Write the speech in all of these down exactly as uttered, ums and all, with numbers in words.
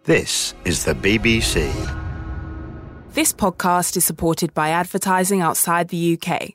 This is the B B C. This podcast is supported by advertising outside the U K.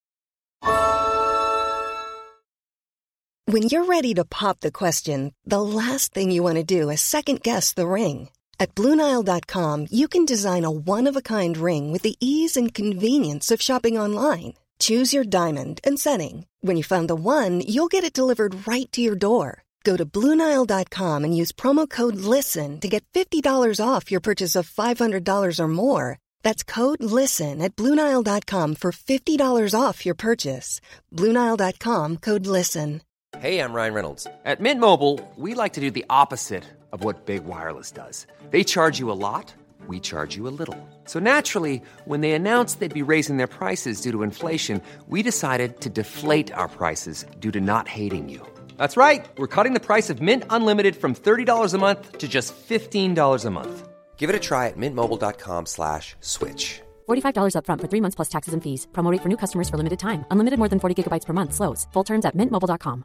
When you're ready to pop the question, the last thing you want to do is second-guess the ring. At Blue Nile dot com, you can design a one-of-a-kind ring with the ease and convenience of shopping online. Choose your diamond and setting. When you find the one, you'll get it delivered right to your door. Go to Blue Nile dot com and use promo code LISTEN to get fifty dollars off your purchase of five hundred dollars or more. That's code LISTEN at Blue Nile dot com for fifty dollars off your purchase. Blue Nile dot com, code LISTEN. Hey, I'm Ryan Reynolds. At Mint Mobile, we like to do the opposite of what Big Wireless does. They charge you a lot, we charge you a little. So naturally, when they announced they'd be raising their prices due to inflation, we decided to deflate our prices due to not hating you. That's right. We're cutting the price of Mint Unlimited from thirty dollars a month to just fifteen dollars a month. Give it a try at mintmobile.com slash switch. forty-five dollars up front for three months plus taxes and fees. Promo rate for new customers for limited time. Unlimited more than forty gigabytes per month. Slows full terms at mint mobile dot com.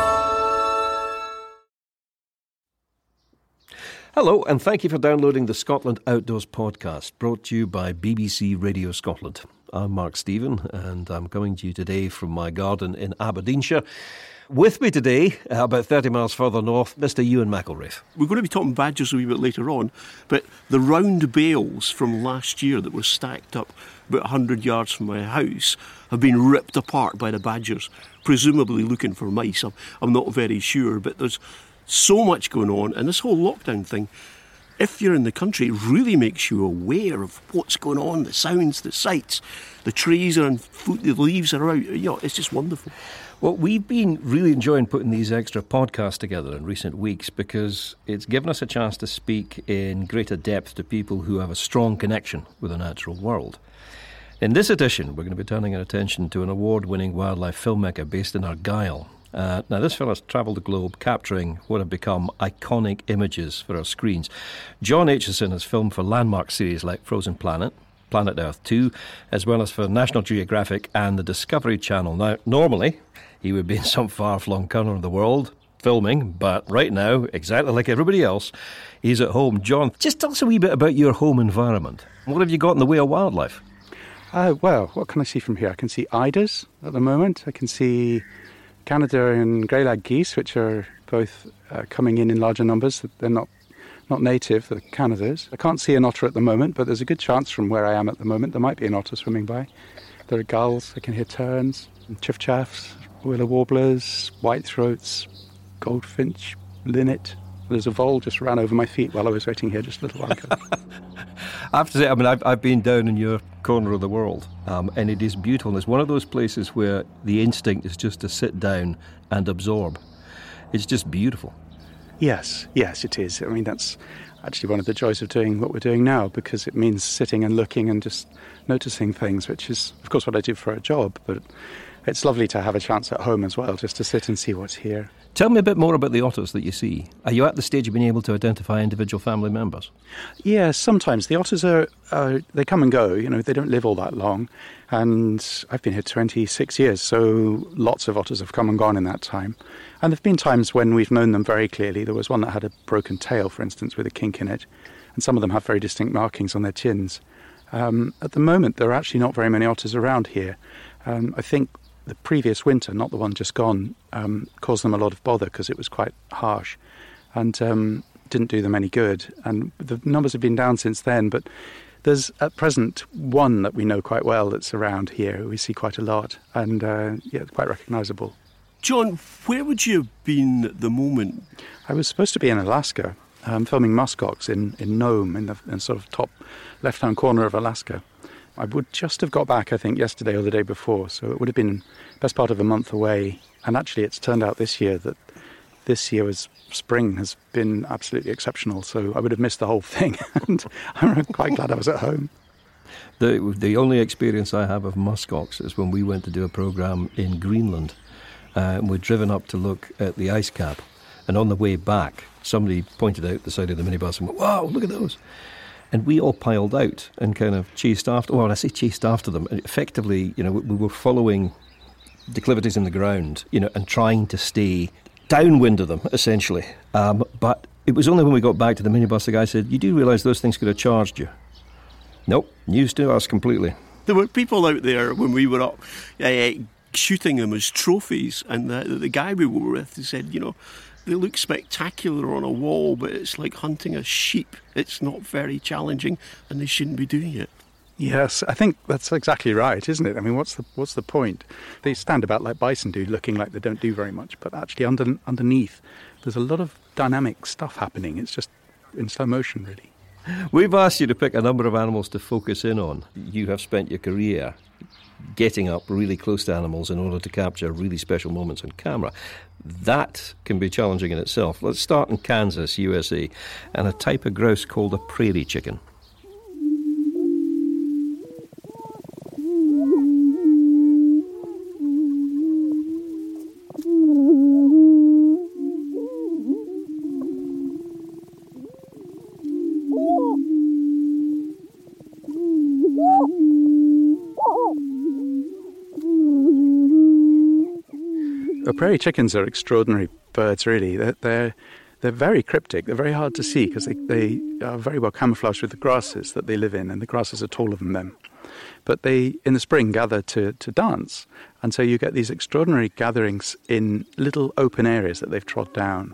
Hello, and thank you for downloading the Scotland Outdoors podcast, brought to you by B B C Radio Scotland. I'm Mark Stephen, and I'm coming to you today from my garden in Aberdeenshire. With me today, uh, about thirty miles further north, Mister Ewan McElraith. We're going to be talking badgers a wee bit later on, but the round bales from last year that were stacked up about one hundred yards from my house have been ripped apart by the badgers, presumably looking for mice. I'm, I'm not very sure, but there's so much going on, and this whole lockdown thing, if you're in the country, it really makes you aware of what's going on, the sounds, the sights. The trees are on foot, the leaves are out. You know, it's just wonderful. Well, we've been really enjoying putting these extra podcasts together in recent weeks because it's given us a chance to speak in greater depth to people who have a strong connection with the natural world. In this edition, we're going to be turning our attention to an award-winning wildlife filmmaker based in Argyll. Uh, now, this fella's travelled the globe capturing what have become iconic images for our screens. John Aitchison has filmed for landmark series like Frozen Planet, Planet Earth two, as well as for National Geographic and the Discovery Channel. Now, normally, he would be in some far-flung corner of the world filming, but right now, exactly like everybody else, he's at home. John, just tell us a wee bit about your home environment. What have you got in the way of wildlife? Uh, well, what can I see from here? I can see eiders at the moment. I can see Canada and greylag geese, which are both uh, coming in in larger numbers. They're not not native, the Canadas. I can't see an otter at the moment, but there's a good chance from where I am at the moment there might be an otter swimming by. There are gulls, I can hear terns, and chiffchaffs, willow warblers, whitethroats, goldfinch, linnet. There's a vole just ran over my feet while I was waiting here just a little while ago. I have to say, I mean, I've, I've been down in your corner of the world, um, and it is beautiful. And it's one of those places where the instinct is just to sit down and absorb. It's just beautiful. Yes, yes, it is. I mean, that's actually one of the joys of doing what we're doing now, because it means sitting and looking and just noticing things, which is, of course, what I do for a job, but it's lovely to have a chance at home as well, just to sit and see what's here. Tell me a bit more about the otters that you see. Are you at the stage of being able to identify individual family members? Yes, sometimes. The otters are, uh, they come and go, you know, they don't live all that long. And I've been here twenty-six years, so lots of otters have come and gone in that time. And there have been times when we've known them very clearly. There was one that had a broken tail, for instance, with a kink in it. And some of them have very distinct markings on their chins. Um, at the moment, there are actually not very many otters around here. Um, I think the previous winter, not the one just gone, um, caused them a lot of bother because it was quite harsh and um, didn't do them any good. And the numbers have been down since then, but there's at present one that we know quite well that's around here. We see quite a lot, and uh, yeah, quite recognisable. John, where would you have been at the moment? I was supposed to be in Alaska, um, filming muskox in, in Nome, in the in sort of top left-hand corner of Alaska. I would just have got back, I think, yesterday or the day before, so it would have been best part of a month away. And actually, it's turned out this year that this year's spring has been absolutely exceptional, so I would have missed the whole thing, and I'm quite glad I was at home. The the only experience I have of muskox is when we went to do a programme in Greenland, uh, and we'd driven up to look at the ice cap, and on the way back, somebody pointed out the side of the minibus and went, "Wow, look at those!" And we all piled out and kind of chased after, well, I say chased after them. Effectively, you know, we were following declivities in the ground, you know, and trying to stay downwind of them, essentially. Um, but It was only when we got back to the minibus the guy said, you do realise those things could have charged you? Nope, news to us completely. There were people out there when we were up uh, shooting them as trophies, and the, the guy we were with, he said, you know, they look spectacular on a wall, but it's like hunting a sheep. It's not very challenging, and they shouldn't be doing it. Yes, I think that's exactly right, isn't it? I mean, what's the what's the point? They stand about like bison do, looking like they don't do very much, but actually under, underneath, there's a lot of dynamic stuff happening. It's just in slow motion, really. We've asked you to pick a number of animals to focus in on. You have spent your career getting up really close to animals in order to capture really special moments on camera. That can be challenging in itself. Let's start in Kansas, U S A, and a type of grouse called a prairie chicken. Prairie chickens are extraordinary birds, really. They're, they're, they're very cryptic. They're very hard to see because they, they are very well camouflaged with the grasses that they live in, and the grasses are taller than them. But they, in the spring, gather to, to dance, and so you get these extraordinary gatherings in little open areas that they've trod down.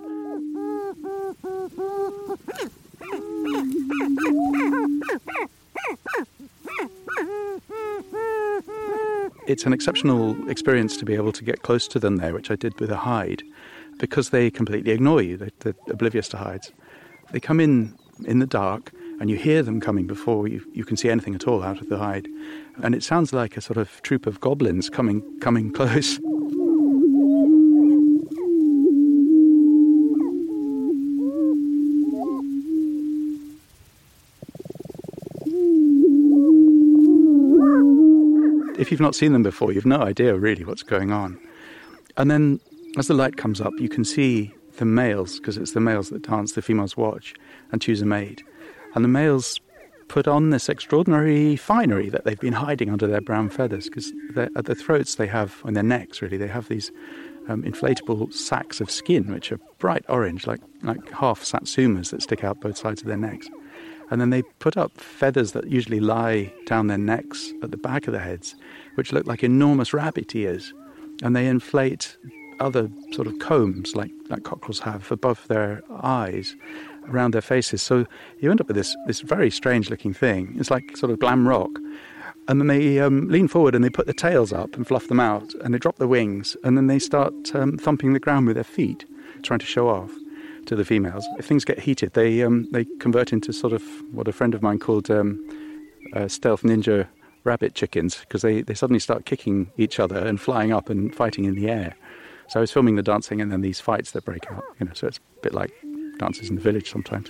It's an exceptional experience to be able to get close to them there, which I did with a hide, because they completely ignore you. They're, they're oblivious to hides. They come in in the dark, and you hear them coming before you, you can see anything at all out of the hide. And it sounds like a sort of troop of goblins coming coming close. If you've not seen them before, you've no idea really what's going on. And then as the light comes up, you can see the males, because it's the males that dance, the females watch and choose a mate. And the males put on this extraordinary finery that they've been hiding under their brown feathers, because at their throats they have, on their necks really, they have these um, inflatable sacs of skin, which are bright orange, like, like half satsumas that stick out both sides of their necks. And then they put up feathers that usually lie down their necks at the back of their heads, which look like enormous rabbit ears. And they inflate other sort of combs, like, like cockerels have, above their eyes, around their faces. So you end up with this, this very strange-looking thing. It's like sort of glam rock. And then they um, lean forward and they put their tails up and fluff them out, and they drop their wings, and then they start um, thumping the ground with their feet, trying to show off to the females. If things get heated, they um, they convert into sort of what a friend of mine called um, uh, stealth ninja rabbit chickens, because they, they suddenly start kicking each other and flying up and fighting in the air. So I was filming the dancing and then these fights that break out, you know, so it's a bit like Dances in the Village sometimes.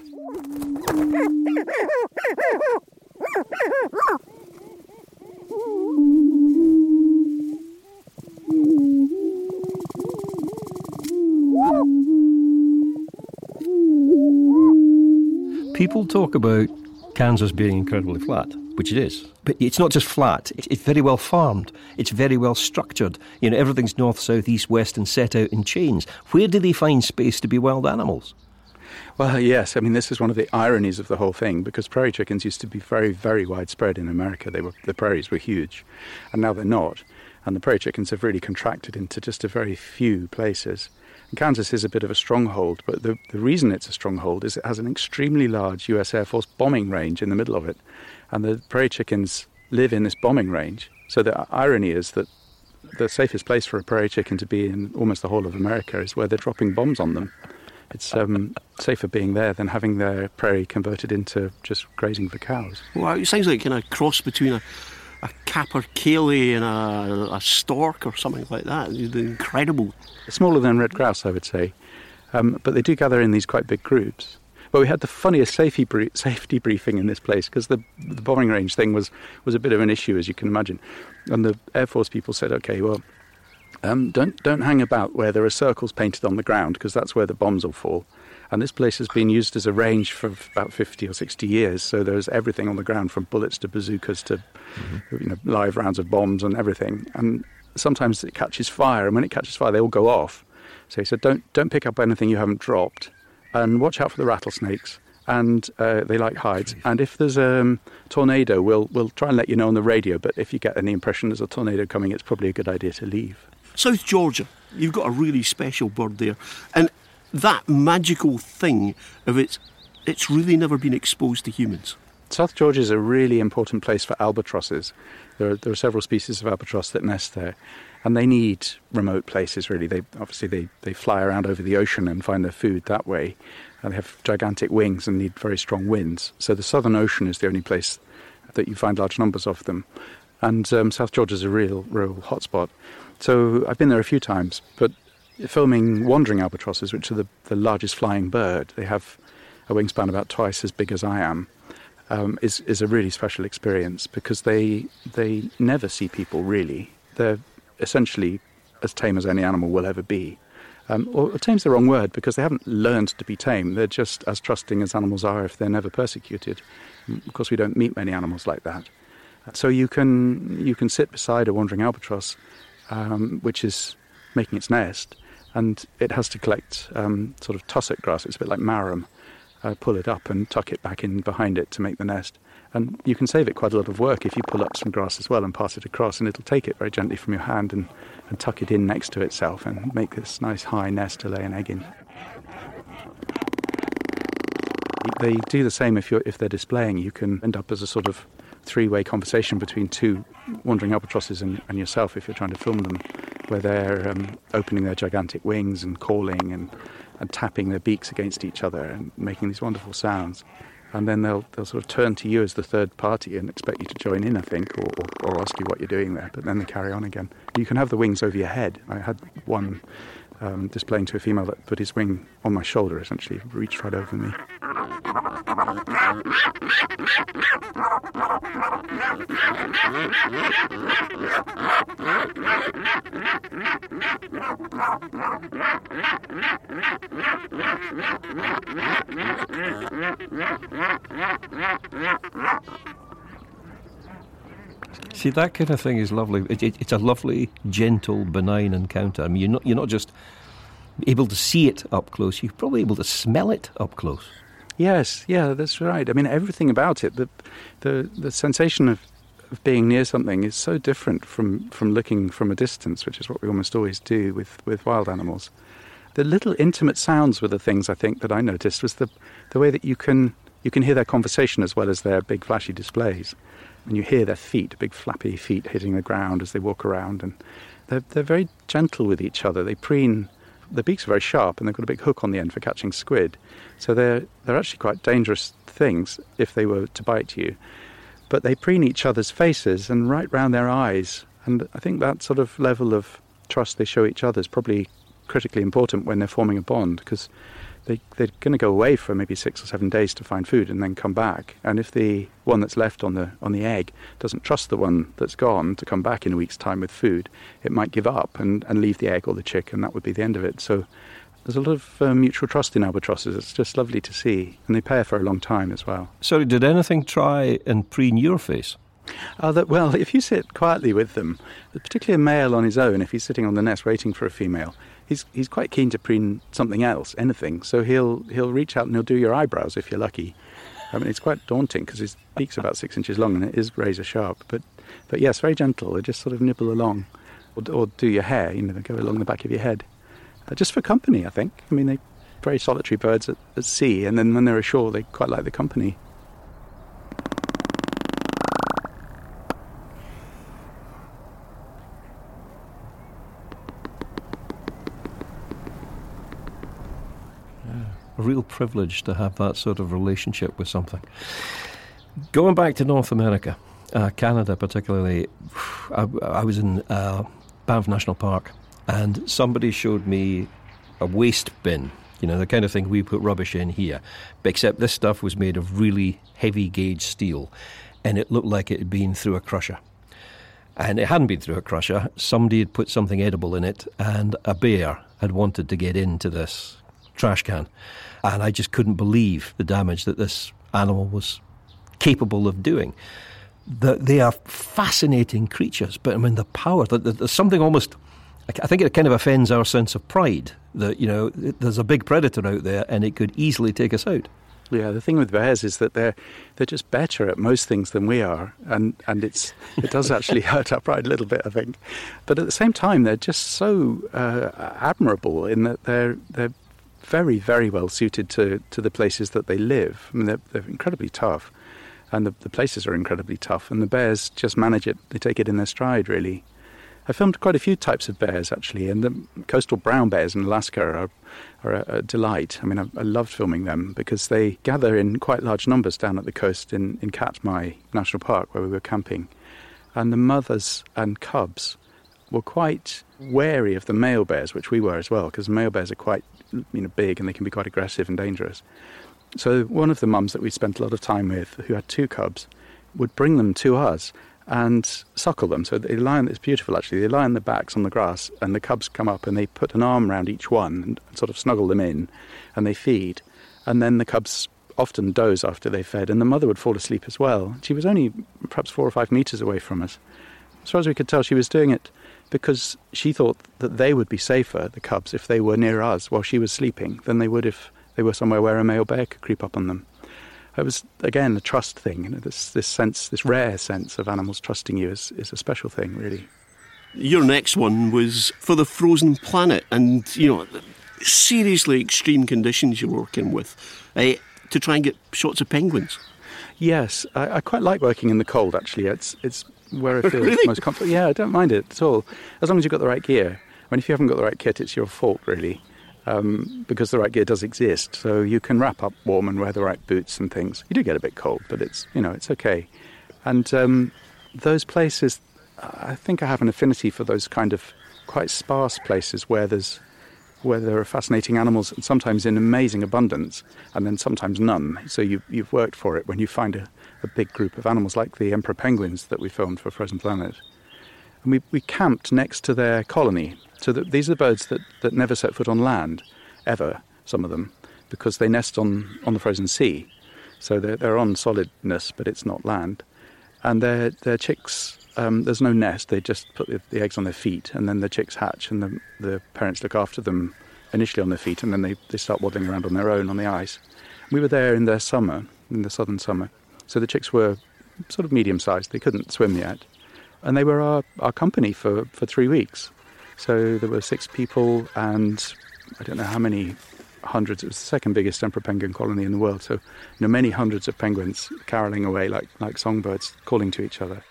People talk about Kansas being incredibly flat, which it is. But it's not just flat, it's very well farmed, it's very well structured. You know, everything's north, south, east, west and set out in chains. Where do they find space to be wild animals? Well, yes, I mean, this is one of the ironies of the whole thing, because prairie chickens used to be very, very widespread in America. They were, the prairies were huge, and now they're not. And the prairie chickens have really contracted into just a very few places. And Kansas is a bit of a stronghold, but the, the reason it's a stronghold is it has an extremely large U S Air Force bombing range in the middle of it. And the prairie chickens live in this bombing range. So the irony is that the safest place for a prairie chicken to be in almost the whole of America is where they're dropping bombs on them. It's um, safer being there than having their prairie converted into just grazing for cows. Well, it sounds like kind of cross between a, a capercaillie and a, a stork or something like that. They're incredible. Smaller than red grouse, I would say. Um, but they do gather in these quite big groups. But we had the funniest safety, br- safety briefing in this place, because the, the bombing range thing was, was a bit of an issue, as you can imagine. And the Air Force people said, OK, well, Um, don't don't hang about where there are circles painted on the ground, because that's where the bombs will fall. And this place has been used as a range for about fifty or sixty years, so there's everything on the ground, from bullets to bazookas to mm-hmm. you know, live rounds of bombs and everything. And sometimes it catches fire, and when it catches fire, they all go off. So he said, don't don't pick up anything you haven't dropped, and watch out for the rattlesnakes. And uh, they like hides. And if there's a um, tornado, we'll we'll try and let you know on the radio. But if you get any impression there's a tornado coming, it's probably a good idea to leave. South Georgia, you've got a really special bird there. And that magical thing of it's, it's really never been exposed to humans. South Georgia is a really important place for albatrosses. There are, there are several species of albatross that nest there. And they need remote places, really. They obviously, they, they fly around over the ocean and find their food that way. And they have gigantic wings and need very strong winds. So the Southern Ocean is the only place that you find large numbers of them. And um, South Georgia is a real, real hotspot. So I've been there a few times, but filming wandering albatrosses, which are the, the largest flying bird, they have a wingspan about twice as big as I am, um, is, is a really special experience because they they never see people, really. They're essentially as tame as any animal will ever be. Um, or tame's the wrong word because they haven't learned to be tame. They're just as trusting as animals are if they're never persecuted. Of course, we don't meet many animals like that. So you can you can sit beside a wandering albatross, um, which is making its nest, and it has to collect um, sort of tussock grass. It's a bit like marram. Uh, pull it up and tuck it back in behind it to make the nest. And you can save it quite a lot of work if you pull up some grass as well and pass it across, and it'll take it very gently from your hand and, and tuck it in next to itself and make this nice high nest to lay an egg in. They do the same if you're if they're displaying. You can end up as a sort of three-way conversation between two wandering albatrosses and, and yourself if you're trying to film them, where they're um, opening their gigantic wings and calling and, and tapping their beaks against each other and making these wonderful sounds. And then they'll they'll sort of turn to you as the third party and expect you to join in, I think, or, or, or ask you what you're doing there. But then they carry on again. You can have the wings over your head. I had one um, displaying to a female that put his wing on my shoulder, essentially, reached right over me. See, that kind of thing is lovely. It, it, it's a lovely, gentle, benign encounter. I mean, you're not, you're not just able to see it up close, you're probably able to smell it up close. Yes, yeah, that's right. I mean, everything about it, the the, the sensation of, of being near something is so different from, from looking from a distance, which is what we almost always do with, with wild animals. The little intimate sounds were the things, I think, that I noticed, was the the way that you can you can hear their conversation as well as their big flashy displays. And you hear their feet, big flappy feet hitting the ground as they walk around, and they're, they're very gentle with each other. They preen, their beaks are very sharp, and they've got a big hook on the end for catching squid. So they're they're actually quite dangerous things if they were to bite you. But they preen each other's faces and right round their eyes, and I think that sort of level of trust they show each other is probably critically important when they're forming a bond, because they, they're going to go away for maybe six or seven days to find food and then come back. And if the one that's left on the on the egg doesn't trust the one that's gone to come back in a week's time with food, it might give up and, and leave the egg or the chick, and that would be the end of it. So there's a lot of uh, mutual trust in albatrosses. It's just lovely to see. And they pair for a long time as well. Sorry, did anything try and preen your face? Uh, that, well, if you sit quietly with them, particularly a male on his own, if he's sitting on the nest waiting for a female, he's he's quite keen to preen something else, anything. So he'll he'll reach out and he'll do your eyebrows if you're lucky. I mean, it's quite daunting because his beak's about six inches long and it is razor sharp. But but yes, very gentle. They just sort of nibble along, or, or do your hair. You know, they go along the back of your head, uh, just for company, I think. I mean, they're very solitary birds at, at sea, and then when they're ashore, they quite like the company. A real privilege to have that sort of relationship with something. Going back to North America, uh, Canada particularly, I, I was in uh, Banff National Park, and somebody showed me a waste bin, you know, the kind of thing we put rubbish in here, except this stuff was made of really heavy gauge steel, and it looked like it had been through a crusher. And it hadn't been through a crusher. Somebody had put something edible in it, and a bear had wanted to get into this trash can. And I just couldn't believe the damage that this animal was capable of doing. The, they are fascinating creatures, but I mean the power, the, the, there's something almost I think it kind of offends our sense of pride that, you know, there's a big predator out there and it could easily take us out. Yeah, the thing with bears is that they're they're just better at most things than we are, and, and it's it does actually hurt our pride a little bit, I think. But at the same time, they're just so uh, admirable in that they're they're very, very well suited to, to the places that they live. I mean, they're, they're incredibly tough, and the, the places are incredibly tough, and the bears just manage it. They take it in their stride, really. I filmed quite a few types of bears, actually, and the coastal brown bears in Alaska are, are a, a delight. I mean, I, I loved filming them because they gather in quite large numbers down at the coast in, in Katmai National Park, where we were camping. And the mothers and cubs were quite wary of the male bears, which we were as well, because male bears are quite you know, big and they can be quite aggressive and dangerous. So one of the mums that we spent a lot of time with, who had two cubs, would bring them to us and suckle them. So they lie on, it's beautiful actually, they lie on their backs on the grass and the cubs come up and they put an arm around each one and sort of snuggle them in and they feed. And then the cubs often doze after they fed and the mother would fall asleep as well. She was only perhaps four or five metres away from us. As far as we could tell, she was doing it because she thought that they would be safer, the cubs, if they were near us while she was sleeping than they would if they were somewhere where a male bear could creep up on them. It was, again, a trust thing. You know, this this sense, this rare sense of animals trusting you is, is a special thing, really. Your next one was for the frozen planet, and, you know, seriously extreme conditions you're working with uh, to try and get shots of penguins. Yes, I, I quite like working in the cold, actually. It's it's where I feel Really? most comfortable. Yeah, I don't mind it at all, as long as you've got the right gear. I mean, if you haven't got the right kit, it's your fault, really. Um, because the right gear does exist, so you can wrap up warm and wear the right boots and things. You do get a bit cold, but it's you know it's okay. And um, those places, I think I have an affinity for those kind of quite sparse places where there's where there are fascinating animals, and sometimes in amazing abundance, and then sometimes none. So you, you've worked for it when you find a, a big group of animals like the emperor penguins that we filmed for Frozen Planet. And we, we camped next to their colony. So that these are the birds that, that never set foot on land, ever, some of them, because they nest on, on the frozen sea. So they're, they're on solidness, but it's not land. And their their chicks, um, there's no nest, they just put the, the eggs on their feet, and then the chicks hatch, and the, the parents look after them initially on their feet, and then they, they start waddling around on their own on the ice. We were there in their summer, in the southern summer. So the chicks were sort of medium-sized, they couldn't swim yet. And they were our, our company for, for three weeks. So there were six people and I don't know how many hundreds. It was the second biggest emperor penguin colony in the world. So you know, many hundreds of penguins caroling away like, like songbirds, calling to each other.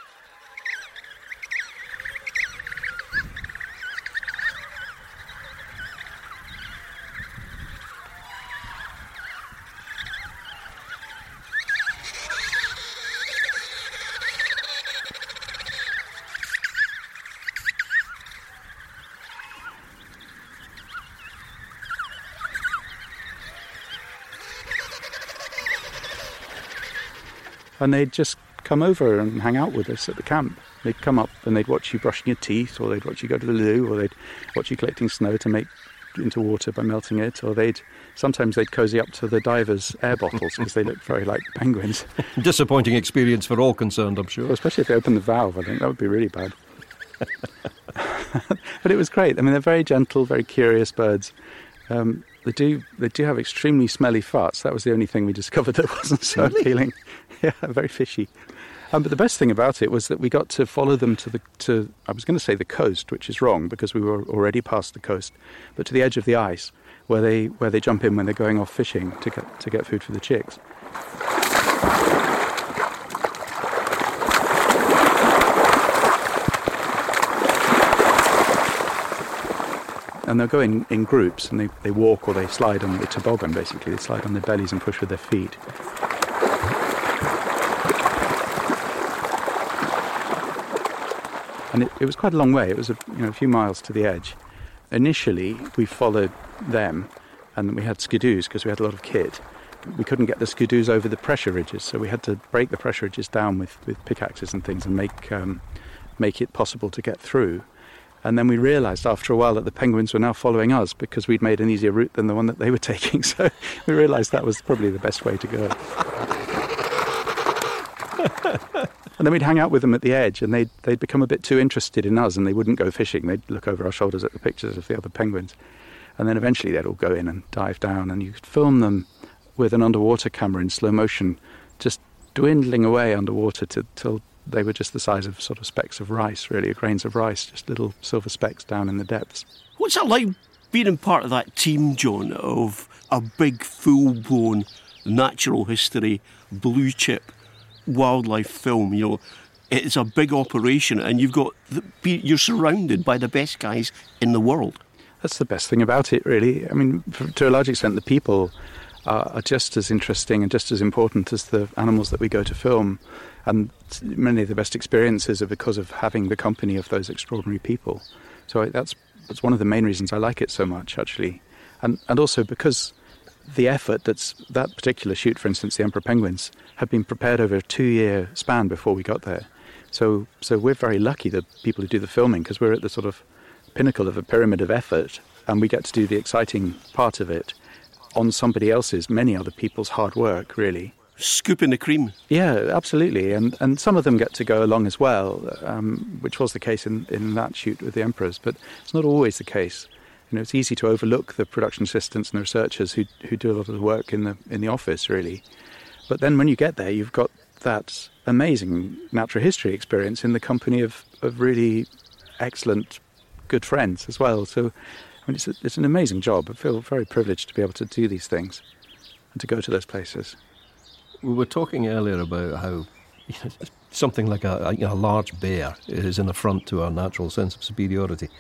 And they'd just come over and hang out with us at the camp. They'd come up and they'd watch you brushing your teeth, or they'd watch you go to the loo, or they'd watch you collecting snow to make into water by melting it, or they'd sometimes they'd cosy up to the divers' air bottles because they looked very like penguins. Disappointing experience for all concerned, I'm sure. Well, especially if they opened the valve, I think that would be really bad. But it was great. I mean, they're very gentle, very curious birds. Um, they do they do have extremely smelly farts. That was the only thing we discovered that wasn't so really? appealing. Yeah, very fishy. Um, but the best thing about it was that we got to follow them to the to I was going to say the coast, which is wrong because we were already past the coast, but to the edge of the ice where they where they jump in when they're going off fishing to get to get food for the chicks. And they'll go in, in groups and they, they walk or they slide on the toboggan, basically. They slide on their bellies and push with their feet. And it, it was quite a long way. It was a, you know, a few miles to the edge. Initially, we followed them and we had skidoos because we had a lot of kit. We couldn't get the skidoos over the pressure ridges, so we had to break the pressure ridges down with, with pickaxes and things and make um, make it possible to get through. And then we realised after a while that the penguins were now following us because we'd made an easier route than the one that they were taking. So we realised that was probably the best way to go. And then we'd hang out with them at the edge, and they'd, they'd become a bit too interested in us, and they wouldn't go fishing. They'd look over our shoulders at the pictures of the other penguins. And then eventually they'd all go in and dive down, and you could film them with an underwater camera in slow motion, just dwindling away underwater to, till they were just the size of sort of specks of rice, really, grains of rice, just little silver specks down in the depths. What's it like being in part of that team, John, of a big, full-blown natural history, blue-chip wildlife film? You know, it's a big operation, and you've got the, you're surrounded by the best guys in the world. That's the best thing about it, really. I mean, for, to a large extent, the people are, are just as interesting and just as important as the animals that we go to film. And many of the best experiences are because of having the company of those extraordinary people. So I, that's that's one of the main reasons I like it so much, actually. And and also because the effort that's that particular shoot, for instance, the Emperor Penguins, had been prepared over a two-year span before we got there. So so we're very lucky, the people who do the filming, because we're at the sort of pinnacle of a pyramid of effort, and we get to do the exciting part of it on somebody else's, many other people's hard work, really. Scooping the cream. Yeah, absolutely. And and some of them get to go along as well, um, which was the case in, in that shoot with the Emperors, but it's not always the case. You know, it's easy to overlook the production assistants and the researchers who who do a lot of the work in the in the office, really. But then when you get there, you've got that amazing natural history experience in the company of, of really excellent, good friends as well. So I mean, it's a, it's an amazing job. I feel very privileged to be able to do these things and to go to those places. We were talking earlier about how you know, something like a, a, you know, a large bear is an affront to our natural sense of superiority.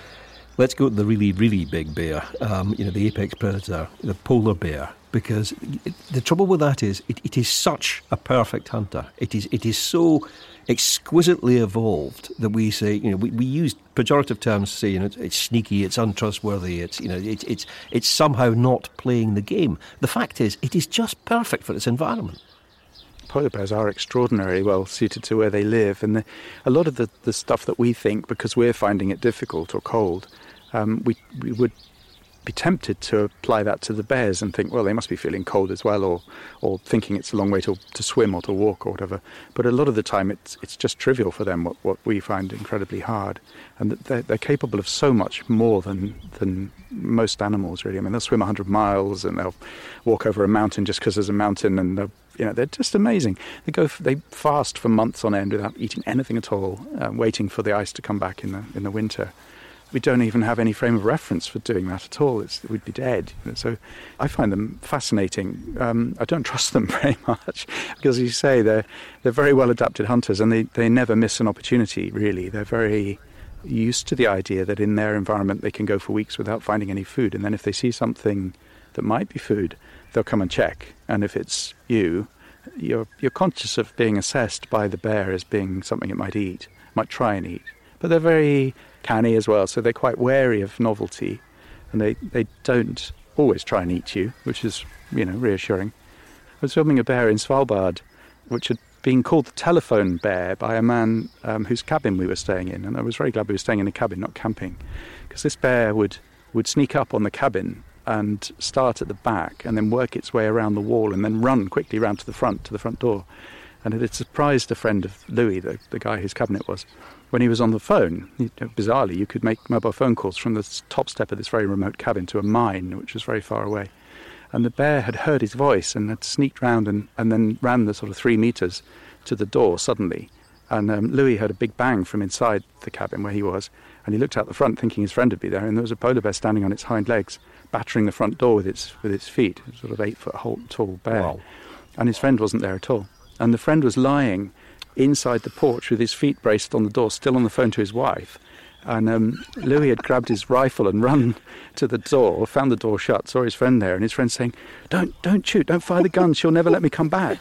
Let's go to the really, really big bear, um, you know, the apex predator, the polar bear, because it, the trouble with that is it, it is such a perfect hunter. It is it is so exquisitely evolved that we say, you know, we, we use pejorative terms to say, you know, it's, it's sneaky, it's untrustworthy, it's, you know, it, it's it's somehow not playing the game. The fact is, it is just perfect for its environment. Polar bears are extraordinarily well suited to where they live, and the, a lot of the, the stuff that we think, because we're finding it difficult or cold, um, we we would be tempted to apply that to the bears and think, well, they must be feeling cold as well, or or thinking it's a long way to to swim or to walk or whatever. But a lot of the time, it's it's just trivial for them, what, what we find incredibly hard. And they're, they're capable of so much more than than most animals, really. I mean, they'll swim one hundred miles and they'll walk over a mountain just because there's a mountain, and they'll, you know, they're just amazing. They go, they fast for months on end without eating anything at all, uh, waiting for the ice to come back in the in the winter. We don't even have any frame of reference for doing that at all. It's, we'd be dead. So I find them fascinating. Um, I don't trust them very much because, as you say, they're they're very well adapted hunters, and they, they never miss an opportunity, really. They're very used to the idea that in their environment they can go for weeks without finding any food, and then if they see something that might be food, they'll come and check. And if it's you, you're you're conscious of being assessed by the bear as being something it might eat, might try and eat. But they're very canny as well, so they're quite wary of novelty, and they, they don't always try and eat you, which is, you know, reassuring. I was filming a bear in Svalbard, which had been called the telephone bear by a man um, whose cabin we were staying in, and I was very glad we were staying in a cabin, not camping, because this bear would, would sneak up on the cabin and start at the back and then work its way around the wall and then run quickly round to the front, to the front door. And it had surprised a friend of Louis, the, the guy whose cabin it was, when he was on the phone. He, bizarrely, you could make mobile phone calls from the top step of this very remote cabin to a mine, which was very far away. And the bear had heard his voice and had sneaked round and, and then ran the sort of three metres to the door suddenly. And um, Louis heard a big bang from inside the cabin where he was, and he looked out the front thinking his friend would be there, and there was a polar bear standing on its hind legs, battering the front door with its with its feet, a sort of eight-foot tall bear. Wow. And his friend wasn't there at all. And the friend was lying inside the porch with his feet braced on the door, still on the phone to his wife. And um, Louis had grabbed his rifle and run to the door, found the door shut, saw his friend there, and his friend saying, don't don't shoot, don't fire the gun, she'll never let me come back.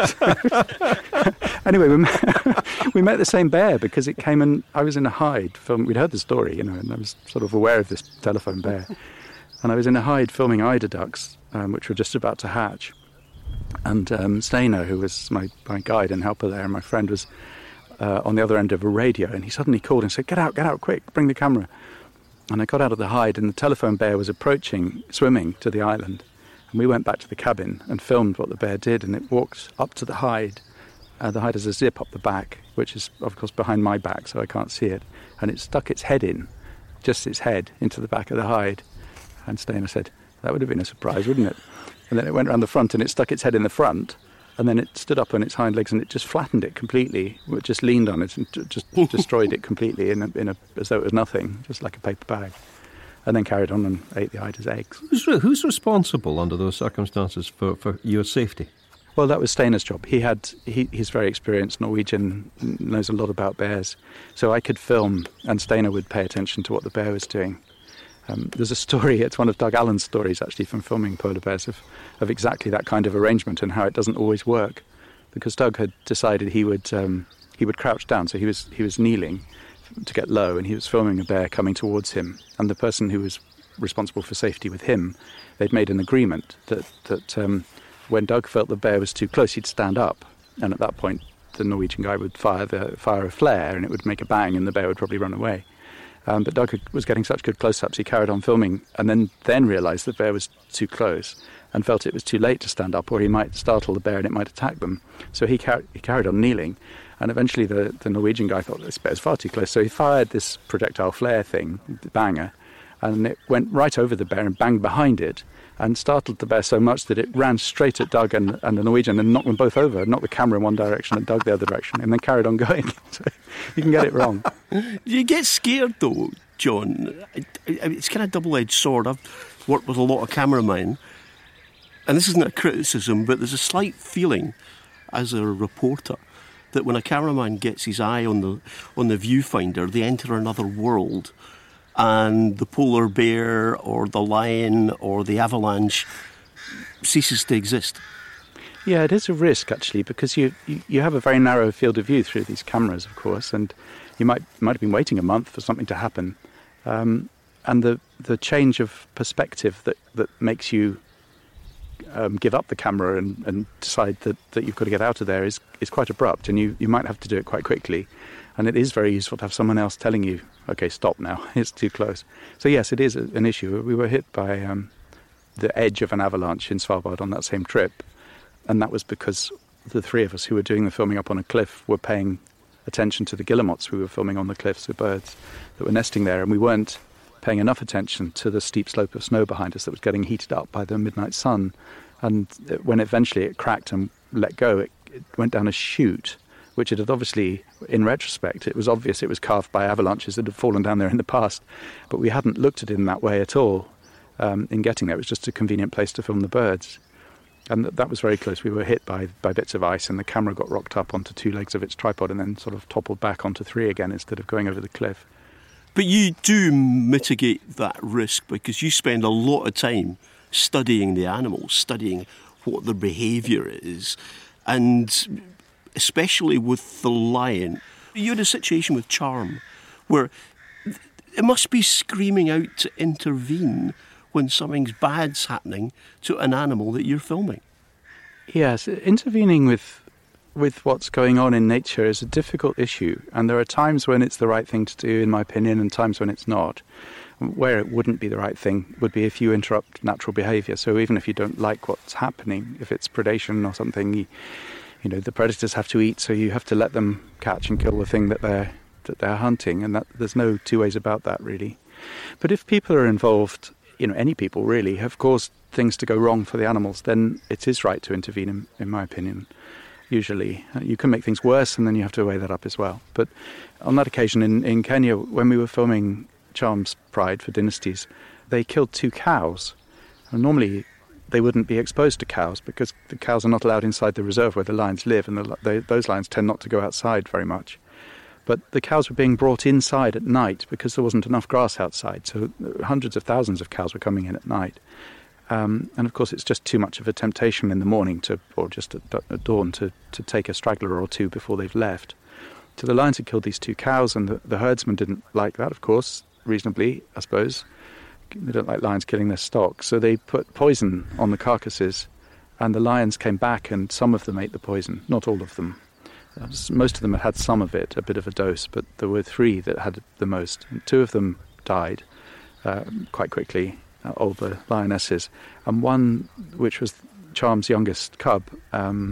Anyway, we met, we met the same bear because it came and I was in a hide. Film, we'd heard the story, you know, and I was sort of aware of this telephone bear. And I was in a hide filming eider ducks, um, which were just about to hatch. And um, Stainer, who was my, my guide and helper there, and my friend was uh, on the other end of a radio, and he suddenly called and said, get out, get out, quick, bring the camera. And I got out of the hide, and the telephone bear was approaching, swimming to the island. And we went back to the cabin and filmed what the bear did, and it walked up to the hide Uh, the hide has a zip up the back, which is, of course, behind my back, so I can't see it. And it stuck its head in, just its head, into the back of the hide. And Stainer said, that would have been a surprise, wouldn't it? And then it went around the front and it stuck its head in the front. And then it stood up on its hind legs and it just flattened it completely. It just leaned on it and just destroyed it completely in a, in a, as though it was nothing, just like a paper bag. And then carried on and ate the hide as eggs. Who's, who's responsible under those circumstances for, for your safety? Well, that was Stainer's job. He had he, he's very experienced Norwegian, knows a lot about bears. So I could film, and Stainer would pay attention to what the bear was doing. Um, there's a story, it's one of Doug Allen's stories actually from filming polar bears, of, of exactly that kind of arrangement and how it doesn't always work. Because Doug had decided he would um, he would crouch down, so he was he was kneeling to get low, and he was filming a bear coming towards him. And the person who was responsible for safety with him, they'd made an agreement that that. Um, When Doug felt the bear was too close, he'd stand up, and at that point, the Norwegian guy would fire the fire a flare, and it would make a bang, and the bear would probably run away. Um, but Doug was getting such good close-ups, he carried on filming, and then then realised the bear was too close, and felt it was too late to stand up, or he might startle the bear and it might attack them. So he, car- he carried on kneeling, and eventually the, the Norwegian guy thought this bear's far too close, so he fired this projectile flare thing, the banger, and it went right over the bear and banged behind it, and startled the bear so much that it ran straight at Doug and, and the Norwegian and knocked them both over, knocked the camera in one direction and Doug the other direction, and then carried on going. So you can get it wrong. You get scared, though, John. It's kind of a double-edged sword. I've worked with a lot of cameramen, and this isn't a criticism, but there's a slight feeling as a reporter that when a cameraman gets his eye on the on the viewfinder, they enter another world, and the polar bear or the lion or the avalanche ceases to exist. Yeah, it is a risk, actually, because you, you, you have a very narrow field of view through these cameras, of course, and you might might have been waiting a month for something to happen. Um, and the, the change of perspective that, that makes you um, give up the camera and, and decide that, that you've got to get out of there is, is quite abrupt, and you, you might have to do it quite quickly. And it is very useful to have someone else telling you, OK, stop now, it's too close. So yes, it is a, an issue. We were hit by um, the edge of an avalanche in Svalbard on that same trip, and that was because the three of us who were doing the filming up on a cliff were paying attention to the guillemots we were filming on the cliffs, the birds that were nesting there, and we weren't paying enough attention to the steep slope of snow behind us that was getting heated up by the midnight sun. And when eventually it cracked and let go, it, it went down a chute, which it had obviously, in retrospect, it was obvious it was carved by avalanches that had fallen down there in the past, but we hadn't looked at it in that way at all um, in getting there. It was just a convenient place to film the birds. And th- that was very close. We were hit by, by bits of ice, and the camera got rocked up onto two legs of its tripod and then sort of toppled back onto three again instead of going over the cliff. But you do mitigate that risk because you spend a lot of time studying the animals, studying what their behaviour is, and especially with the lion. You're in a situation with Charm where it must be screaming out to intervene when something's bad's happening to an animal that you're filming. Yes, intervening with with what's going on in nature is a difficult issue, and there are times when it's the right thing to do, in my opinion, and times when it's not. Where it wouldn't be the right thing would be if you interrupt natural behaviour. So even if you don't like what's happening, if it's predation or something, you, you know, the predators have to eat, so you have to let them catch and kill the thing that they're that they're hunting, and that there's no two ways about that, really. But if people are involved, you know, any people really, have caused things to go wrong for the animals, then it is right to intervene, in, in my opinion, usually. You can make things worse, and then you have to weigh that up as well. But on that occasion in, in Kenya, when we were filming Charm's Pride for Dynasties, they killed two cows. And normally they wouldn't be exposed to cows because the cows are not allowed inside the reserve where the lions live, and the, they, those lions tend not to go outside very much. But the cows were being brought inside at night because there wasn't enough grass outside. So hundreds of thousands of cows were coming in at night. Um, and of course it's just too much of a temptation in the morning to, or just at, at dawn to, to take a straggler or two before they've left. So the lions had killed these two cows, and the, the herdsmen didn't like that, of course, reasonably, I suppose. They don't like lions killing their stock. So they put poison on the carcasses, and the lions came back, and some of them ate the poison, not all of them. Most of them had had some of it, a bit of a dose, but there were three that had the most. And two of them died uh, quite quickly, uh, older lionesses, and one, which was Charm's youngest cub, um,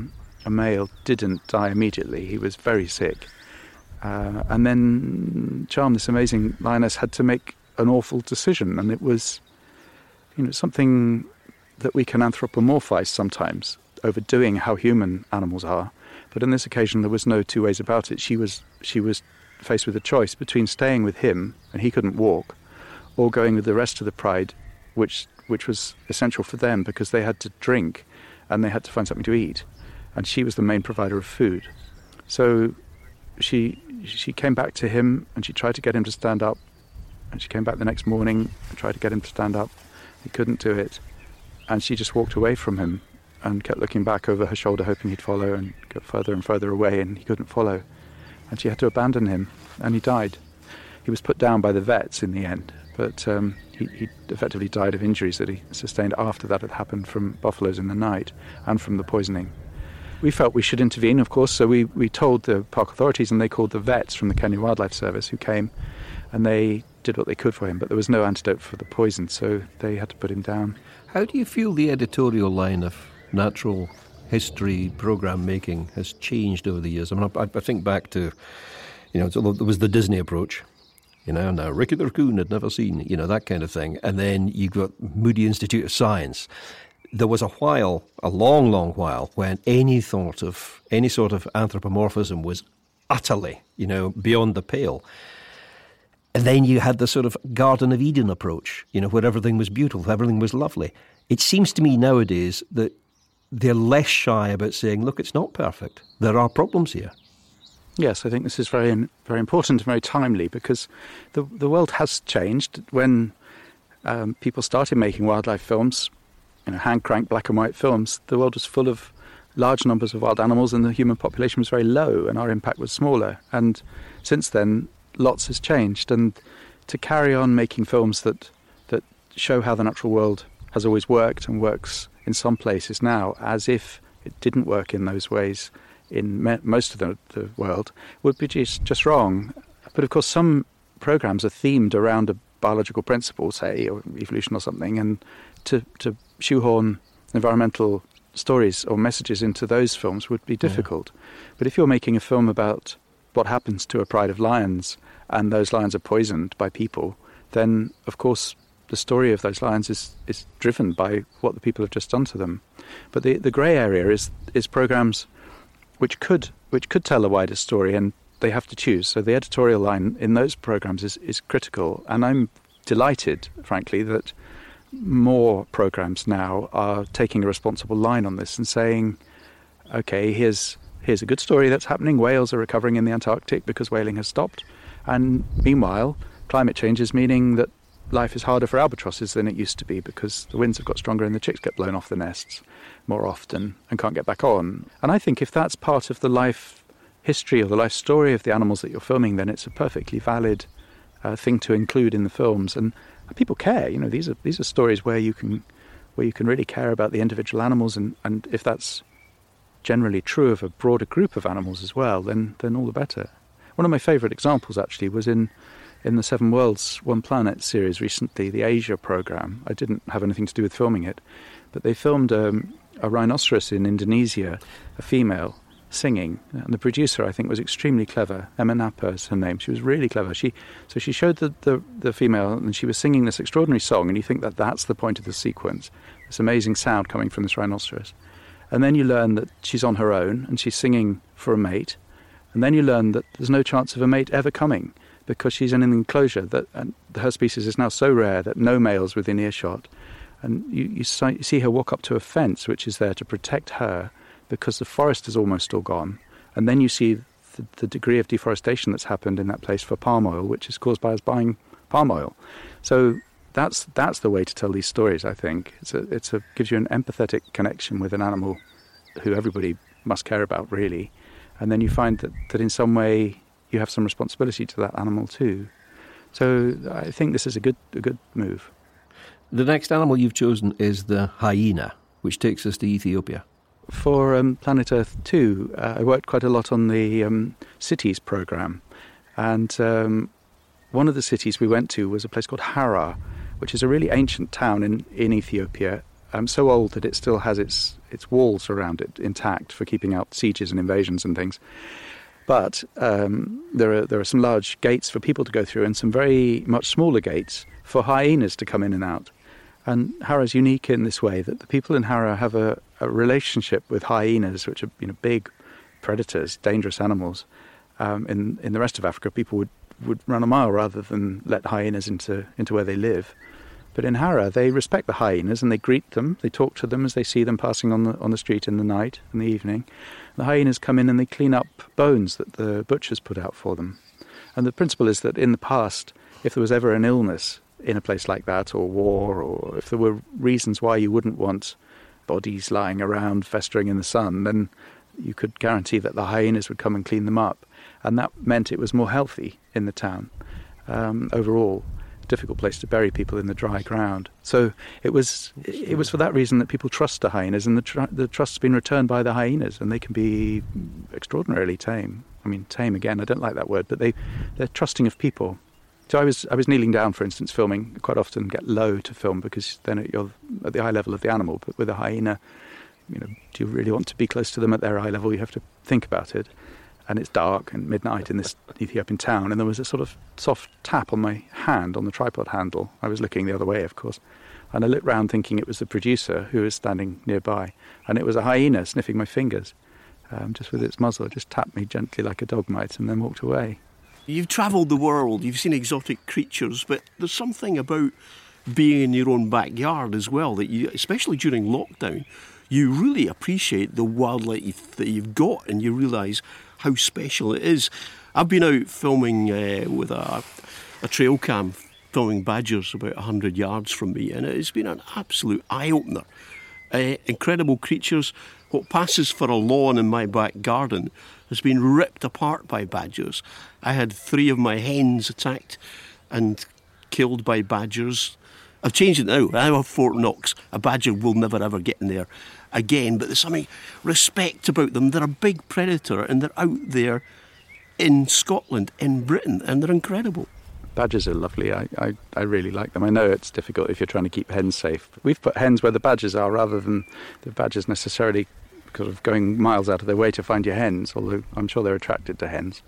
a male, didn't die immediately. He was very sick. Uh, and then Charm, this amazing lioness, had to make an awful decision, and it was, you know, something that we can anthropomorphize sometimes, overdoing how human animals are. But on this occasion, there was no two ways about it. She was she was faced with a choice between staying with him, and he couldn't walk, or going with the rest of the pride, which which was essential for them because they had to drink and they had to find something to eat, and she was the main provider of food. So she she came back to him and she tried to get him to stand up, and she came back the next morning and tried to get him to stand up. He couldn't do it, and she just walked away from him and kept looking back over her shoulder, hoping he'd follow, and got further and further away, and he couldn't follow. And she had to abandon him, and he died. He was put down by the vets in the end, but um, he, he effectively died of injuries that he sustained after that had happened from buffaloes in the night and from the poisoning. We felt we should intervene, of course, so we, we told the park authorities, and they called the vets from the Kenya Wildlife Service who came, and they did what they could for him, but there was no antidote for the poison, so they had to put him down. How do you feel the editorial line of natural history programme making has changed over the years? I mean, I, I think back to, you know, there was the Disney approach, you know, now Ricky the Raccoon had never seen, you know, that kind of thing. And then you got Moody Institute of Science. There was a while, a long, long while, when any thought of, any sort of anthropomorphism was utterly, you know, beyond the pale. And then you had the sort of Garden of Eden approach, you know, where everything was beautiful, everything was lovely. It seems to me nowadays that they're less shy about saying, look, it's not perfect. There are problems here. Yes, I think this is very very important and very timely, because the the world has changed. When um, people started making wildlife films, you know, hand-crank black and white films, the world was full of large numbers of wild animals and the human population was very low and our impact was smaller. And since then, lots has changed. And to carry on making films that, that show how the natural world has always worked and works in some places now, as if it didn't work in those ways in me- most of the, the world, would be just, just wrong. But of course, some programs are themed around a biological principle, say, or evolution or something, and to, to shoehorn environmental stories or messages into those films would be difficult. Yeah. But if you're making a film about what happens to a pride of lions and those lions are poisoned by people, then, of course, the story of those lions is, is driven by what the people have just done to them. But the, the grey area is is programs which could which could tell a wider story, and they have to choose. So the editorial line in those programs is, is critical. And I'm delighted, frankly, that more programs now are taking a responsible line on this and saying, OK, here's here's a good story that's happening. Whales are recovering in the Antarctic because whaling has stopped. And meanwhile, climate change is meaning that life is harder for albatrosses than it used to be because the winds have got stronger and the chicks get blown off the nests more often and can't get back on. And I think if that's part of the life history or the life story of the animals that you're filming, then it's a perfectly valid uh, thing to include in the films. And people care. You know, these are these are stories where you can where you can really care about the individual animals, and, and if that's generally true of a broader group of animals as well, then then all the better. One of my favourite examples actually was in in the Seven Worlds, One Planet series recently, the Asia programme. I didn't have anything to do with filming it, but they filmed um, a rhinoceros in Indonesia, a female, singing. And the producer, I think, was extremely clever. Emma Napa is her name. She was really clever. She So she showed the, the, the female, and she was singing this extraordinary song, and you think that that's the point of the sequence, this amazing sound coming from this rhinoceros. And then you learn that she's on her own, and she's singing for a mate. And then you learn that there's no chance of a mate ever coming, because she's in an enclosure that and her species is now so rare that no males within earshot. And you, you see her walk up to a fence which is there to protect her because the forest is almost all gone. And then you see the, the degree of deforestation that's happened in that place for palm oil, which is caused by us buying palm oil. So that's that's the way to tell these stories, I think. It's a, it's a gives you an empathetic connection with an animal who everybody must care about, really. And then you find that, that in some way you have some responsibility to that animal too. So I think this is a good a good move. The next animal you've chosen is the hyena, which takes us to Ethiopia. For um, Planet Earth two, uh, I worked quite a lot on the um, cities programme. And um, one of the cities we went to was a place called Harar, which is a really ancient town in, in Ethiopia. um, so old that it still has its its walls around it intact for keeping out sieges and invasions and things. But um, there are there are some large gates for people to go through and some very much smaller gates for hyenas to come in and out. And Harrow's unique in this way that the people in Harrow have a, a relationship with hyenas, which are, you know, big predators, dangerous animals. Um, in in the rest of Africa, people would, would run a mile rather than let hyenas into into where they live. But in Harrow, they respect the hyenas and they greet them. They talk to them as they see them passing on the on the street in the night, in the evening. The hyenas come in and they clean up bones that the butchers put out for them. And the principle is that in the past, if there was ever an illness in a place like that, or war, or if there were reasons why you wouldn't want bodies lying around festering in the sun, then you could guarantee that the hyenas would come and clean them up. And that meant it was more healthy in the town um, overall. Difficult place to bury people in the dry ground. So it was it was for that reason that people trust the hyenas, and the, tr- the trust's been returned by the hyenas, and they can be extraordinarily tame. I mean, tame again, I don't like that word, but they, they're trusting of people. So I was I was kneeling down, for instance, filming. Quite often get low to film because then you're at the eye level of the animal. But with a hyena, you know, do you really want to be close to them at their eye level? You have to think about it. And it's dark and midnight in this Ethiopian town, and there was a sort of soft tap on my hand, on the tripod handle. I was looking the other way, of course, and I looked round thinking it was the producer who was standing nearby, and it was a hyena sniffing my fingers, um, just with its muzzle. It just tapped me gently like a dog might and then walked away. You've travelled the world, you've seen exotic creatures, but there's something about being in your own backyard as well, that you, especially during lockdown, you really appreciate the wildlife that you've got, and you realise how special it is. I've been out filming uh, with a, a trail cam, filming badgers about one hundred yards from me, and it's been an absolute eye-opener. Uh, incredible creatures. What passes for a lawn in my back garden has been ripped apart by badgers. I had three of my hens attacked and killed by badgers. I've changed it now. I have Fort Knox. A badger will never ever get in there again, but there's something respect about them. They're a big predator and they're out there in Scotland, in Britain, and they're incredible. Badgers are lovely. I, I, I really like them. I know it's difficult if you're trying to keep hens safe. But we've put hens where the badgers are rather than the badgers necessarily sort of going miles out of their way to find your hens, although I'm sure they're attracted to hens.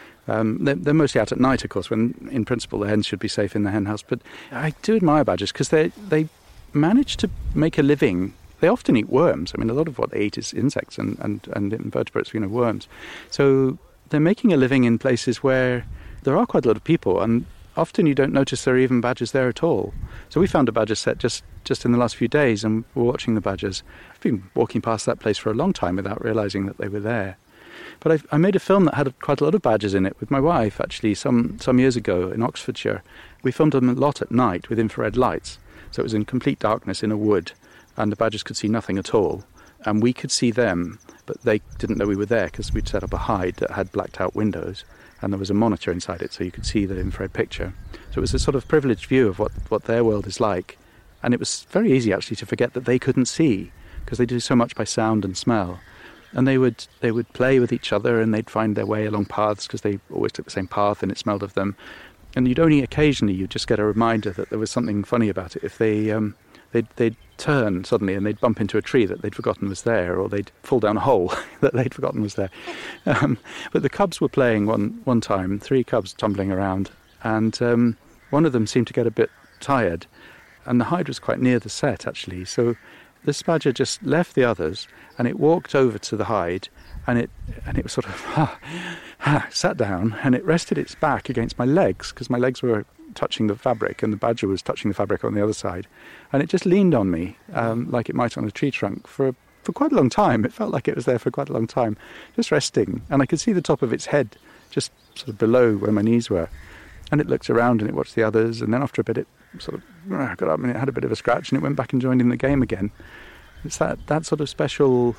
Um, they're, they're mostly out at night, of course, when in principle the hens should be safe in the hen house. But I do admire badgers because they they manage to make a living. They often eat worms. I mean, a lot of what they eat is insects and, and, and invertebrates, you know, worms. So they're making a living in places where there are quite a lot of people, and often you don't notice there are even badgers there at all. So we found a badger set just, just in the last few days, and we're watching the badgers. I've been walking past that place for a long time without realising that they were there. But I, I made a film that had quite a lot of badgers in it with my wife, actually, some, some years ago in Oxfordshire. We filmed them a lot at night with infrared lights. So it was in complete darkness in a wood, and the badgers could see nothing at all. And we could see them, but they didn't know we were there because we'd set up a hide that had blacked out windows, and there was a monitor inside it so you could see the infrared picture. So it was a sort of privileged view of what, what their world is like. And it was very easy, actually, to forget that they couldn't see because they do so much by sound and smell. And they would they would play with each other, and they'd find their way along paths because they always took the same path and it smelled of them. And you'd only occasionally you'd just get a reminder that there was something funny about it if they um, they'd, they'd turn suddenly and they'd bump into a tree that they'd forgotten was there, or they'd fall down a hole that they'd forgotten was there. Um, but the cubs were playing one one time, three cubs tumbling around, and um, one of them seemed to get a bit tired, and the hide was quite near the set actually, so this badger just left the others and it walked over to the hide, and it and it was sort of ha, ha, sat down, and it rested its back against my legs because my legs were touching the fabric and the badger was touching the fabric on the other side, and it just leaned on me um, like it might on a tree trunk for for quite a long time. It felt like it was there for quite a long time, just resting, and I could see the top of its head just sort of below where my knees were, and it looked around and it watched the others, and then after a bit it sort of uh, got up and it had a bit of a scratch and it went back and joined in the game again. It's that, that sort of special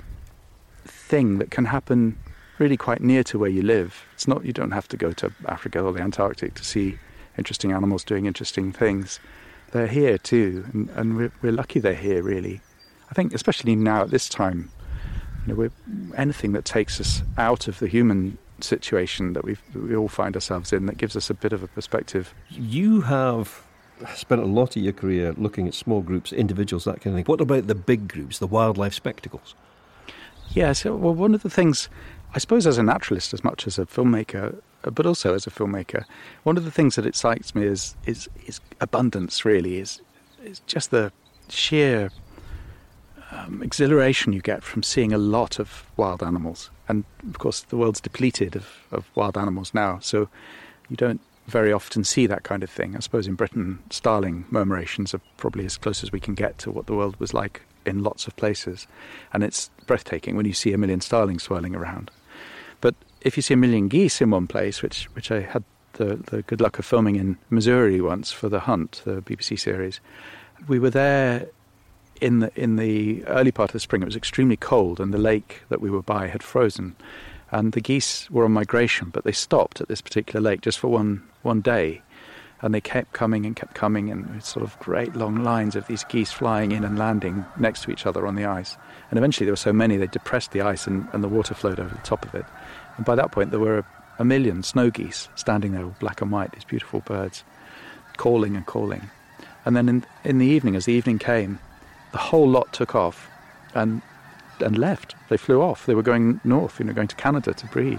thing that can happen really quite near to where you live. It's not, you don't have to go to Africa or the Antarctic to see interesting animals doing interesting things. They're here too, and, and we're, we're lucky they're here, really. I think especially now at this time, you know, we're, anything that takes us out of the human situation that we've, we all find ourselves in, that gives us a bit of a perspective. You have spent a lot of your career looking at small groups, individuals, that kind of thing. What about the big groups, the wildlife spectacles? Yes, well, one of the things, I suppose as a naturalist as much as a filmmaker, but also as a filmmaker, one of the things that excites me is is, is abundance, really, is, is just the sheer um, exhilaration you get from seeing a lot of wild animals. And, of course, the world's depleted of, of wild animals now, so you don't very often see that kind of thing. I suppose in Britain, starling murmurations are probably as close as we can get to what the world was like in lots of places. And it's breathtaking when you see a million starlings swirling around. But if you see a million geese in one place, which which I had the, the good luck of filming in Missouri once for The Hunt, the B B C series, we were there in the, in the early part of the spring. It was extremely cold and the lake that we were by had frozen. And the geese were on migration, but they stopped at this particular lake just for one, one day. And they kept coming and kept coming, and sort of great long lines of these geese flying in and landing next to each other on the ice. And eventually there were so many, they depressed the ice and, and the water flowed over the top of it. And by that point there were a, a million snow geese standing there, black and white, these beautiful birds, calling and calling. And then in, in the evening, as the evening came, the whole lot took off and and left. They flew off. They were going north, you know, going to Canada to breed.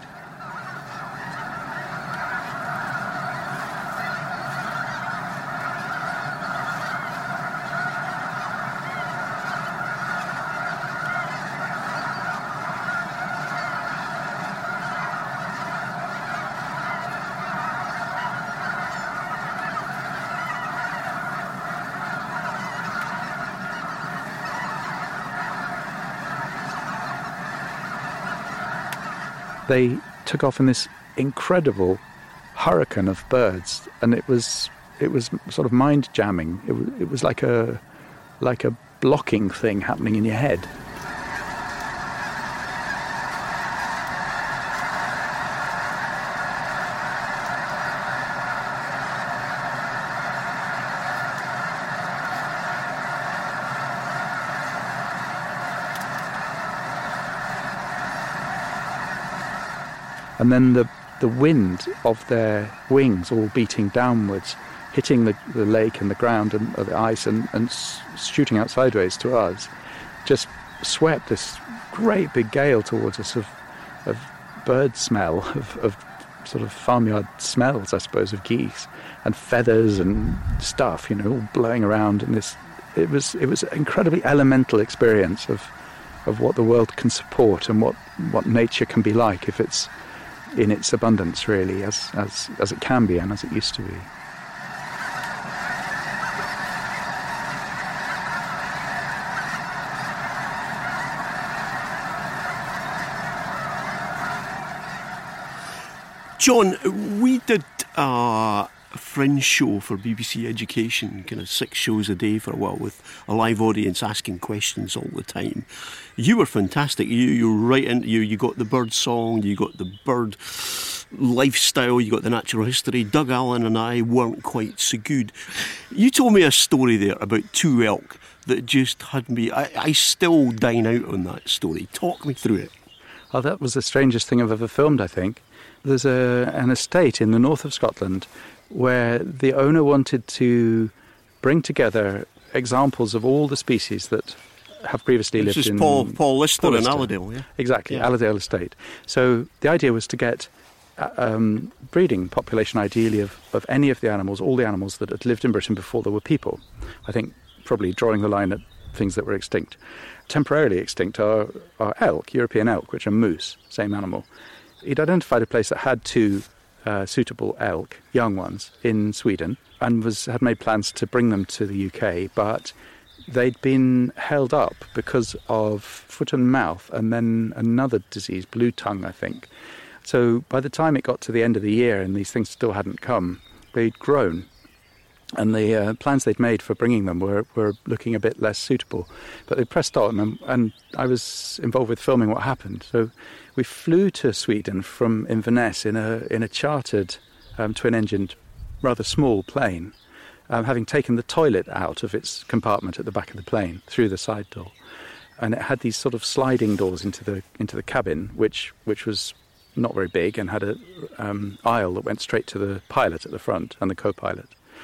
They took off in this incredible hurricane of birds, and it was it was sort of mind jamming. It was, it was like a like a blocking thing happening in your head. And then the, the wind of their wings all beating downwards, hitting the, the lake and the ground and uh, the ice and, and s- shooting out sideways to us, just swept this great big gale towards us of, of bird smell, of, of sort of farmyard smells, I suppose, of geese and feathers and stuff, you know, all blowing around. And this, it was it was an incredibly elemental experience of of what the world can support and what, what nature can be like if it's in its abundance, really, as, as as it can be and as it used to be. John, we did a fringe show for B B C Education, kind of six shows a day for a while, with a live audience asking questions all the time. You were fantastic. You you were right into you. You got the bird song, you got the bird lifestyle, you got the natural history. Doug Allen and I weren't quite so good. You told me a story there about two elk that just had me. I, I still dine out on that story. Talk me through it. Oh, that was the strangest thing I've ever filmed, I think. There's a, an estate in the north of Scotland where the owner wanted to bring together examples of all the species that have previously this lived is in... Paul, Paul Lister Paul in Lister. Allerdale, yeah? Exactly, yeah. Allerdale Estate. So the idea was to get uh, um, breeding population, ideally, of, of any of the animals, all the animals that had lived in Britain before there were people. I think probably drawing the line at things that were extinct. Temporarily extinct are, are elk, European elk, which are moose, same animal. He'd identified a place that had two Uh, suitable elk, young ones, in Sweden, and was had made plans to bring them to the U K, but they'd been held up because of foot and mouth and then another disease, blue tongue, I think. So by the time it got to the end of the year and these things still hadn't come, they'd grown, and the uh, plans they'd made for bringing them were, were looking a bit less suitable. But they pressed on, and, and I was involved with filming what happened. So we flew to Sweden from Inverness in a in a chartered um, twin-engined, rather small plane, um, having taken the toilet out of its compartment at the back of the plane through the side door, and it had these sort of sliding doors into the into the cabin, which which was not very big and had a um, aisle that went straight to the pilot at the front and the co-pilot.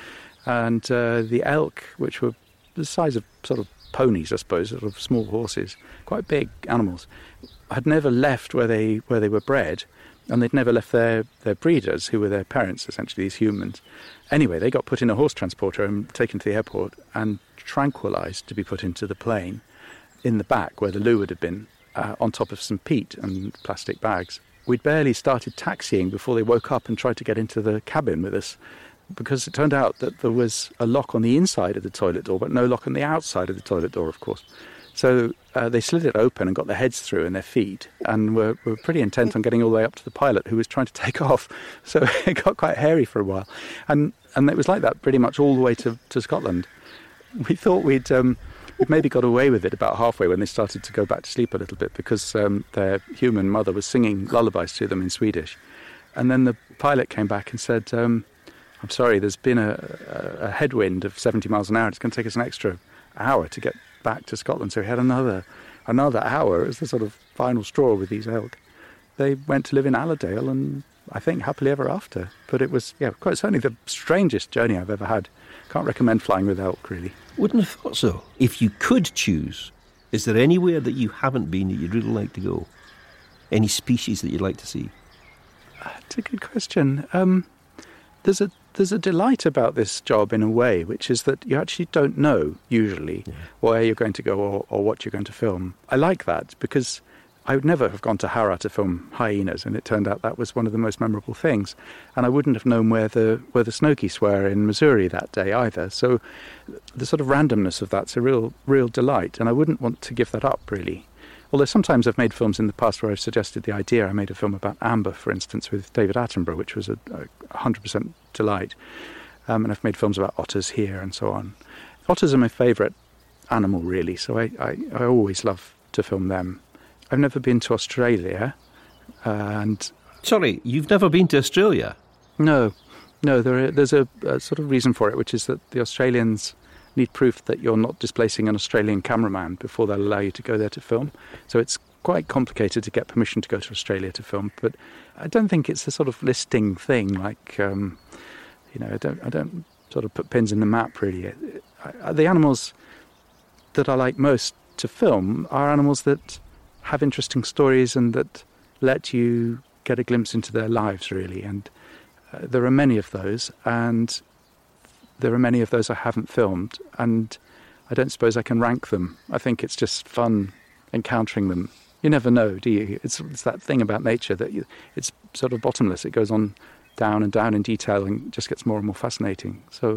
And uh, the elk, which were the size of sort of ponies, I suppose, sort of small horses, quite big animals, had never left where they where they were bred, and they'd never left their, their breeders, who were their parents, essentially, these humans. Anyway, they got put in a horse transporter and taken to the airport and tranquilised to be put into the plane in the back where the loo would have been, uh, on top of some peat and plastic bags. We'd barely started taxiing before they woke up and tried to get into the cabin with us, because it turned out that there was a lock on the inside of the toilet door, but no lock on the outside of the toilet door, of course. So uh, they slid it open and got their heads through and their feet, and were, were pretty intent on getting all the way up to the pilot, who was trying to take off. So it got quite hairy for a while. And and it was like that pretty much all the way to, to Scotland. We thought we'd, um, we'd maybe got away with it about halfway when they started to go back to sleep a little bit, because um, their human mother was singing lullabies to them in Swedish. And then the pilot came back and said, um, I'm sorry, there's been a, a, a headwind of seventy miles an hour. It's going to take us an extra hour to get back to Scotland. So we had another another hour as the sort of final straw with these elk. They went to live in Allerdale, and I think happily ever after. But it was, yeah, quite certainly the strangest journey I've ever had. Can't recommend flying with elk, really. Wouldn't have thought so. If you could choose, is there anywhere that you haven't been that you'd really like to go? Any species that you'd like to see? That's a good question. Um, there's a there's a delight about this job in a way, which is that you actually don't know, usually, yeah. where you're going to go or, or what you're going to film. I like that, because I would never have gone to Harrah to film hyenas, and it turned out that was one of the most memorable things. And I wouldn't have known where the where the snow geese were in Missouri that day either. So the sort of randomness of that's a real real delight, and I wouldn't want to give that up, really. Although sometimes I've made films in the past where I've suggested the idea. I made a film about amber, for instance, with David Attenborough, which was a, a one hundred percent delight. Um, and I've made films about otters here and so on. Otters are my favourite animal, really, so I, I, I always love to film them. I've never been to Australia, uh, and... Sorry, you've never been to Australia? No, no, there, there's a, a sort of reason for it, which is that the Australians need proof that you're not displacing an Australian cameraman before they'll allow you to go there to film. So it's quite complicated to get permission to go to Australia to film, but I don't think it's a sort of listing thing, like, um, you know, I don't, I don't sort of put pins in the map, really. I, I, the animals that I like most to film are animals that have interesting stories and that let you get a glimpse into their lives, really. And uh, there are many of those, and there are many of those I haven't filmed, and I don't suppose I can rank them. I think it's just fun encountering them. You never know, do you? It's, it's that thing about nature that you, it's sort of bottomless. It goes on down and down in detail and just gets more and more fascinating. So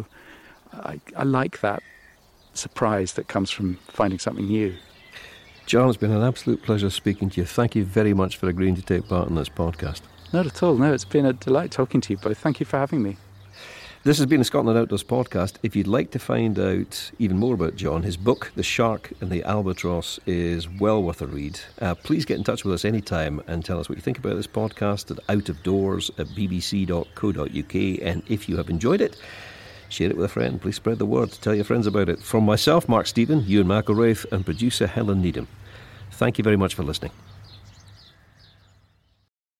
I, I like that surprise that comes from finding something new. John, it's been an absolute pleasure speaking to you. Thank you very much for agreeing to take part in this podcast. Not at all. No, it's been a delight talking to you both. Thank you for having me. This has been a Scotland Outdoors podcast. If you'd like to find out even more about John, his book, The Shark and the Albatross, is well worth a read. Uh, please get in touch with us anytime and tell us what you think about this podcast at outofdoors at b b c dot co dot u k. And if you have enjoyed it, share it with a friend. Please spread the word. Tell your friends about it. From myself, Mark Stephen, Ewan McElraith, and producer Helen Needham, thank you very much for listening.